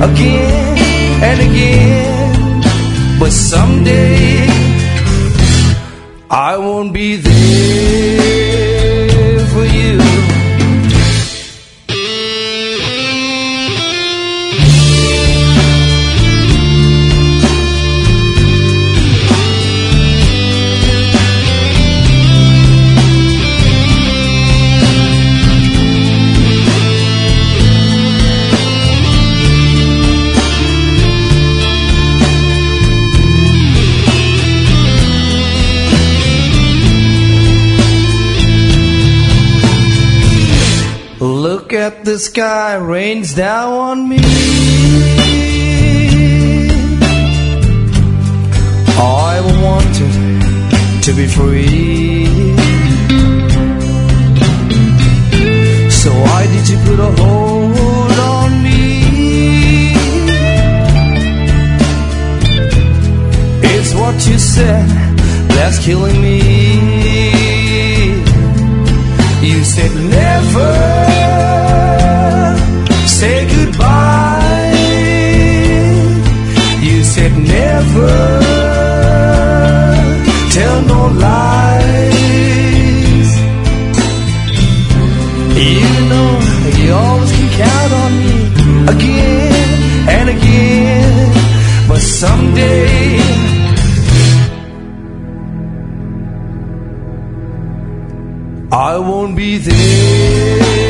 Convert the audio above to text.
again and again. But someday I won't be there for you. Look at the sky, rains down on me. I wanted to be free, so why did you put a hold on me? It's what you said that's killing me. You said never say goodbye. You said never tell no lies. You know you always can count on me again and again. But someday I won't be there